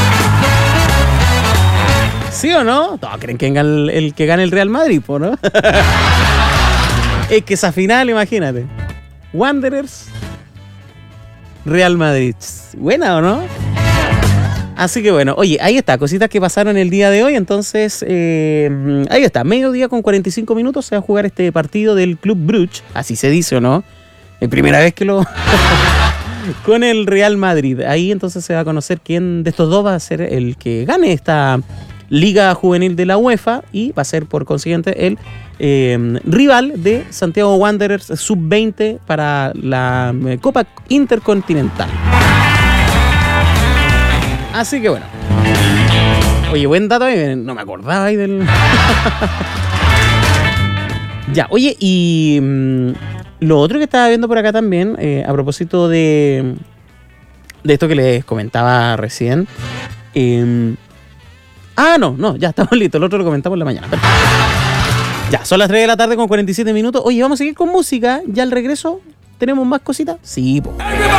¿Sí o no? Todos creen que el que gane el Real Madrid, ¿no? Es que esa final, imagínate. Wanderers, Real Madrid. Buena, ¿o no? Así que bueno, oye, ahí está, cositas que pasaron el día de hoy. Entonces, ahí está, mediodía con 45 minutos se va a jugar este partido del Club Brugge. Así se dice, ¿o no? Es primera vez que lo... con el Real Madrid. Ahí entonces se va a conocer quién de estos dos va a ser el que gane esta Liga Juvenil de la UEFA y va a ser por consiguiente el rival de Santiago Wanderers Sub-20 para la Copa Intercontinental. Así que bueno. Oye, buen dato, no me acordaba ahí del... Ya, oye, y lo otro que estaba viendo por acá también, a propósito de esto que les comentaba recién. No, ya estamos listos. El otro lo comentamos en la mañana. Ya, son las 3 de la tarde con 47 minutos. Oye, vamos a seguir con música. Ya al regreso, ¿tenemos más cositas? Sí, po.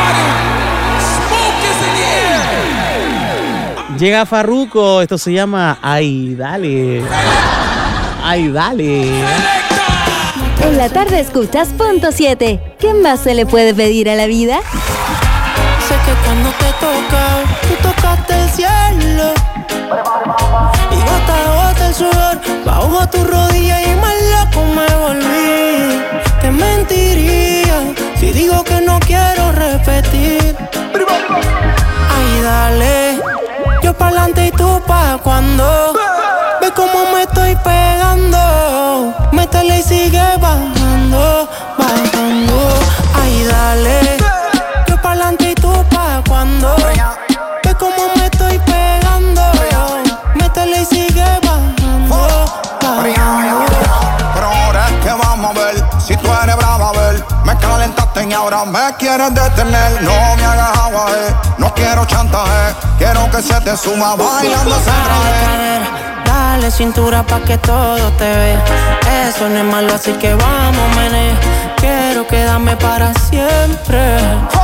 Llega Farruko, esto se llama Ay, dale. Ay, dale. En la tarde escuchas Punto 7. ¿Qué más se le puede pedir a la vida? Sé que cuando te toca, tú tocaste el cielo. Y gota a gota el sudor bajo tu rodilla y más loco me volví. Te mentiría si digo que no quiero repetir. Ay, dale, yo pa'lante y tú pa' cuando. Ve cómo me estoy pegando. Métele y sigue bajando, bajando. Ay, dale, yo pa'lante y tú pa' cuando. Ve cómo me estoy pegando. Métele y sigue bajando, bajando. Pero ahora es que vamos a ver si tú eres brava, a ver. Me calentaste y ahora me quieres detener. No me hagas agua, no quiero chantaje. Quiero que se te suba bailando ese traje. Dale cintura pa' que todo te vea. Eso no es malo, así que vamos, menea. Quiero quedarme para siempre.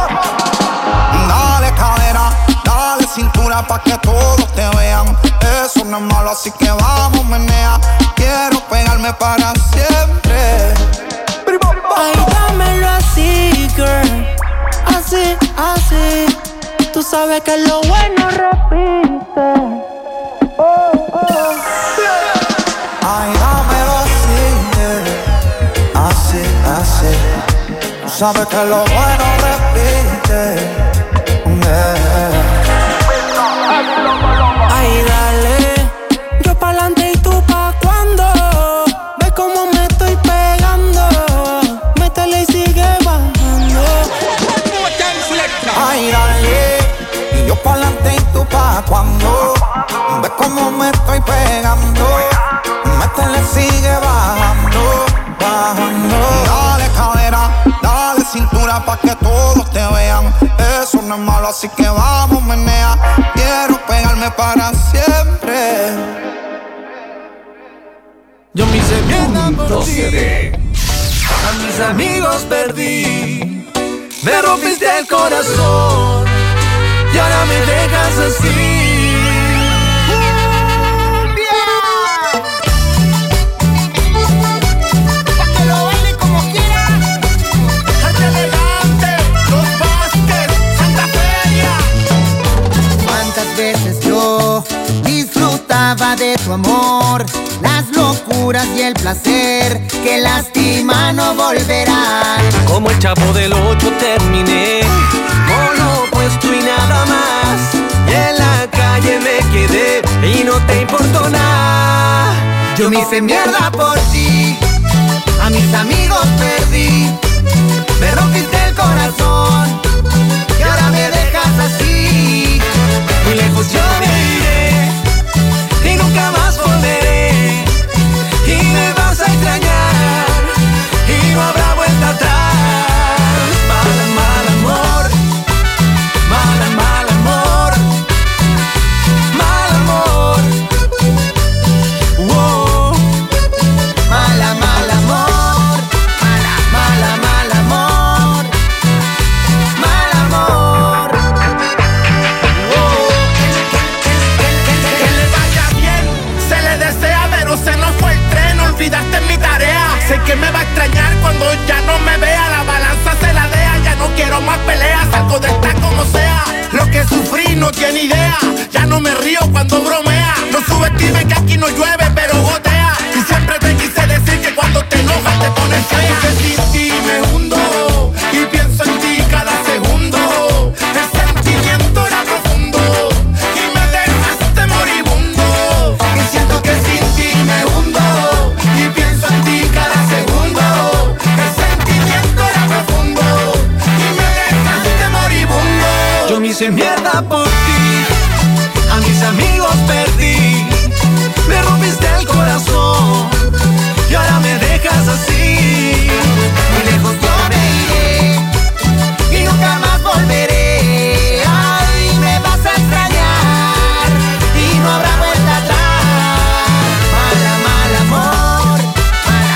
Dale cadera, dale cintura pa' que todos te vean. Eso no es malo, así que vamos, menea. Quiero pegarme para siempre. Ay, dámelo así, girl. Así, así. Tú sabes que lo bueno repite. Ay, dámelo así, así. Tú sabes que lo bueno repite. Ay, dale, yo pa'lante y tú pa' cuando. Ve cómo me estoy pegando. Métele y sigue bajando. Ay, dale, y yo pa'lante y tú pa' cuando. Ve cómo me estoy pegando. Métele, sigue bajando, bajando. Dale cadera, dale cintura pa' que todos te vean. Eso no es malo, así que vamos, menea. Quiero pegarme para siempre. Yo me hice mierda por ti. A mis amigos perdí. Me rompiste el corazón y ahora me dejas así. Disfrutaba de tu amor, las locuras y el placer que lastima no volverán. Como el Chavo del 8 terminé con lo opuesto y nada más. Y en la calle me quedé y no te importó nada. Yo me hice mierda por ti, a mis amigos perdí. Me rompiste el corazón y ahora me dejas así. Muy lejos yo me iré y nunca más volveré. Y me vas a extrañar y no habrá vuelta atrás. Mal, mal amor, mal, mal amor, mal amor. Wow. Mala, mal amor, mala, mal amor, mal amor. Que le vaya bien, se le desea, pero se nos fue el tren. Olvidaste mi tarea. Sé que me va a extrañar cuando ya no me vea. La balanza se la dea, ya no quiero más peleas. Salgo de esta como sea. Lo que sufrí no tiene idea. Ya no me río cuando bromea. No subestimes que aquí no llueve, pero gotea. Y siempre te quise decir que cuando te enojas te pones fea. Que sin ti me hundo y pienso en ti cada segundo. El sentimiento era profundo y me dejaste moribundo. Y siento que sin ti me hundo y pienso en ti cada segundo. El sentimiento era profundo y me dejaste moribundo. Yo me hice mierda por ti, a mis amigos perdí. Me rompiste el corazón y ahora me dejas así. Muy lejos yo me iré y nunca más volveré. Ay, me vas a extrañar y no habrá vuelta atrás. Mala, mal amor,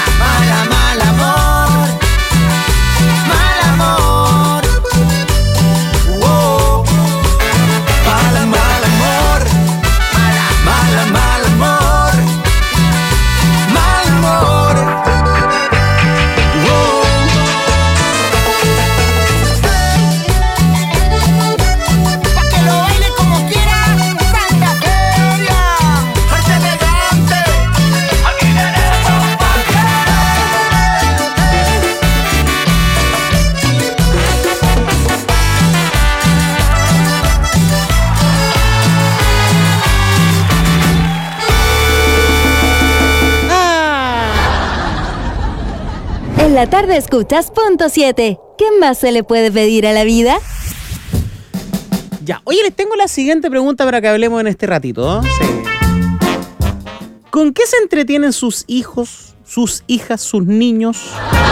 En la tarde escuchas punto 7. ¿Qué más se le puede pedir a la vida? Ya, oye, les tengo la siguiente pregunta para que hablemos en este ratito, ¿no? Sí. ¿Con qué se entretienen sus hijos, sus hijas, sus niños?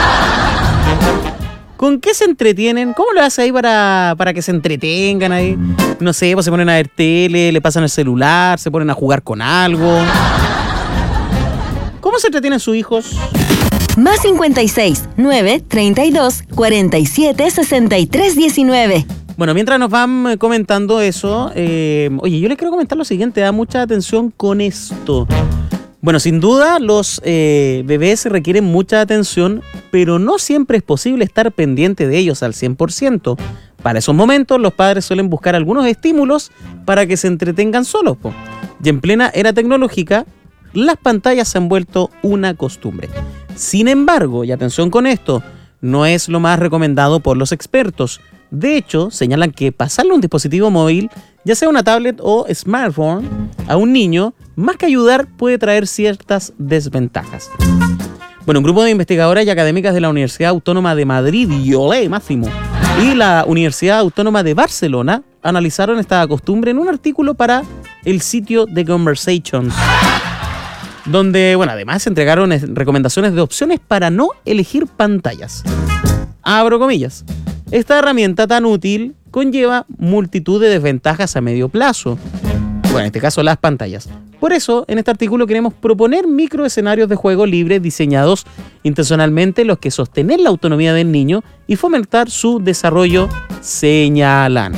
¿Con qué se entretienen? ¿Cómo lo hace ahí para que se entretengan ahí? No sé, pues se ponen a ver tele, le pasan el celular, se ponen a jugar con algo. ¿Cómo se entretienen sus hijos? Más 56 9 32 47 63 19. Bueno, mientras nos van comentando eso, oye, yo les quiero comentar lo siguiente, da mucha atención con esto. Bueno, sin duda los bebés requieren mucha atención, pero no siempre es posible estar pendiente de ellos al 100%. Para esos momentos, los padres suelen buscar algunos estímulos para que se entretengan solos, po. Y en plena era tecnológica, las pantallas se han vuelto una costumbre. Sin embargo, y atención con esto, no es lo más recomendado por los expertos. De hecho, señalan que pasarle un dispositivo móvil, ya sea una tablet o smartphone, a un niño, más que ayudar, puede traer ciertas desventajas. Bueno, un grupo de investigadoras y académicas de la Universidad Autónoma de Madrid, Máximo, y la Universidad Autónoma de Barcelona analizaron esta costumbre en un artículo para el sitio The Conversations, donde, bueno, además se entregaron recomendaciones de opciones para no elegir pantallas. Abro comillas. Esta herramienta tan útil conlleva multitud de desventajas a medio plazo. Bueno, en este caso las pantallas. Por eso, en este artículo queremos proponer microescenarios de juego libres diseñados intencionalmente los que sostener la autonomía del niño y fomentar su desarrollo, señalan.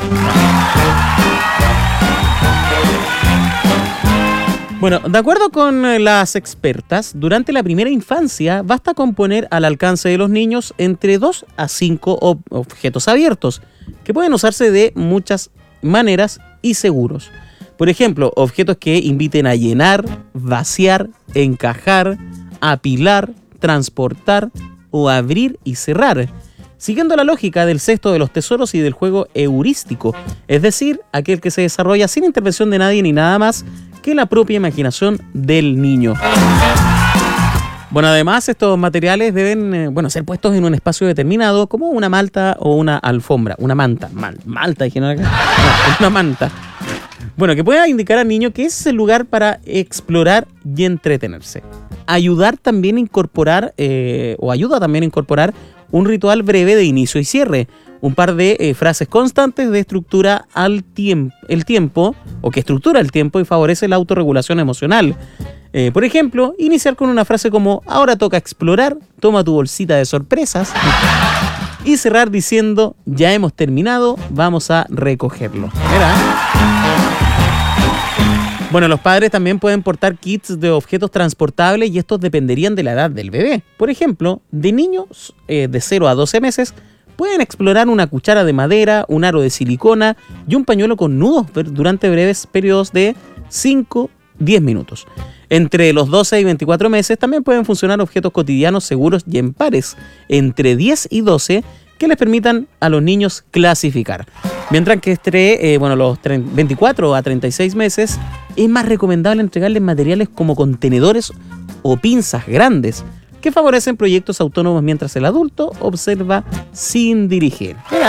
Bueno, de acuerdo con las expertas, durante la primera infancia basta con poner al alcance de los niños entre 2 a 5 objetos abiertos, que pueden usarse de muchas maneras y seguros. Por ejemplo, objetos que inviten a llenar, vaciar, encajar, apilar, transportar o abrir y cerrar, siguiendo la lógica del cesto de los tesoros y del juego heurístico, es decir, aquel que se desarrolla sin intervención de nadie ni nada más que la propia imaginación del niño. Bueno, además estos materiales deben ser puestos en un espacio determinado, como una malta o una alfombra, una manta, malta dijeron acá, no, una manta. Bueno, que pueda indicar al niño que ese es el lugar para explorar y entretenerse. Ayuda también a incorporar un ritual breve de inicio y cierre, un par de frases constantes de estructura el tiempo, o que estructura el tiempo y favorece la autorregulación emocional. Por ejemplo, iniciar con una frase como ahora toca explorar, toma tu bolsita de sorpresas, y cerrar diciendo ya hemos terminado, vamos a recogerlo. ¿Verdad? Bueno, los padres también pueden portar kits de objetos transportables y estos dependerían de la edad del bebé. Por ejemplo, de niños de 0 a 12 meses pueden explorar una cuchara de madera, un aro de silicona y un pañuelo con nudos durante breves periodos de 5-10 minutos. Entre los 12 y 24 meses también pueden funcionar objetos cotidianos seguros y en pares, entre 10 y 12, que les permitan a los niños clasificar. Mientras que entre los 24 a 36 meses es más recomendable entregarles materiales como contenedores o pinzas grandes que favorecen proyectos autónomos mientras el adulto observa sin dirigir. ¿Verdad?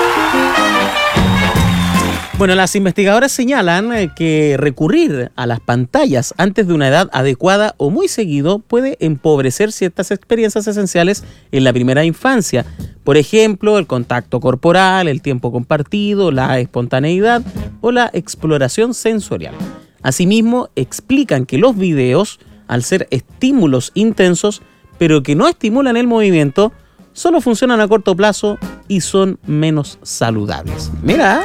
Bueno, las investigadoras señalan que recurrir a las pantallas antes de una edad adecuada o muy seguido puede empobrecer ciertas experiencias esenciales en la primera infancia. Por ejemplo, el contacto corporal, el tiempo compartido, la espontaneidad o la exploración sensorial. Asimismo, explican que los videos, al ser estímulos intensos, pero que no estimulan el movimiento, solo funcionan a corto plazo y son menos saludables. Mira.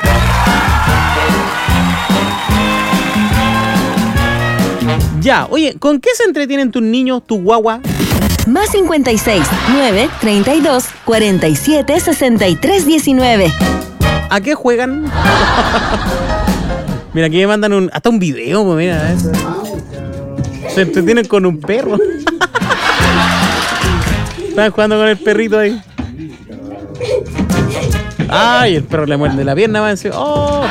Ya, oye, ¿con qué se entretienen tus niños, tu guagua? Más 56 9 32 47 63 19. ¿A qué juegan? Mira, aquí me mandan hasta un video, pues mira eso. Se entretienen con un perro. Están jugando con el perrito ahí. Ay, el perro le muerde la pierna, va a decir, ¡oh!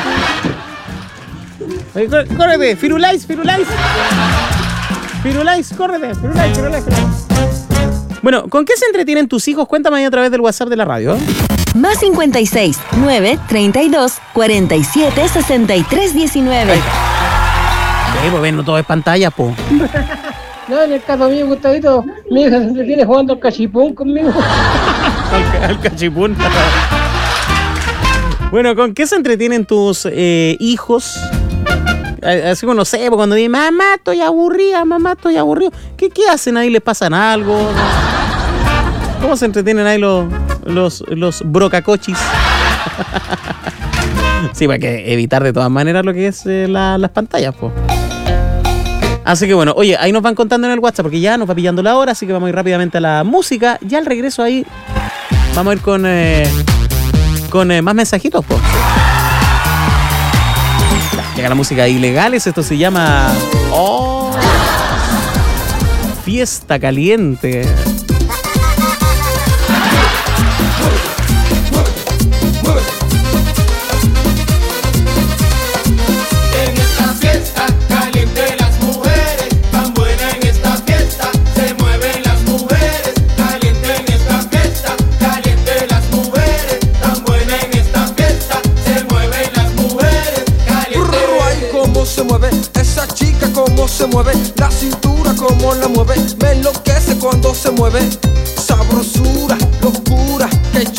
Oye, córrete, Firulais. Firulais, córrete, Firulais. Bueno, ¿con qué se entretienen tus hijos? Cuéntame ahí a través del WhatsApp de la radio. Más 56 9 32 47 63 19. Pues ven, todo es pantalla, po. No, en el caso mío, Gustavito, mi hija se entretiene jugando al cachipún conmigo. al cachipún. Bueno, ¿con qué se entretienen tus hijos? Así como, no sé, cuando dicen, mamá, estoy aburrida, ¿Qué hacen ahí? ¿Les pasan algo? ¿Cómo se entretienen ahí los brocacochis? Sí, hay que evitar de todas maneras lo que es las pantallas, po. Así que bueno, oye, ahí nos van contando en el WhatsApp porque ya nos va pillando la hora, así que vamos a ir rápidamente a la música. Ya al regreso ahí vamos a ir con más mensajitos, po. Llega la música ilegales, esto se llama Fiesta Caliente. Se mueve, la cintura como la mueve, me enloquece cuando se mueve, sabrosura.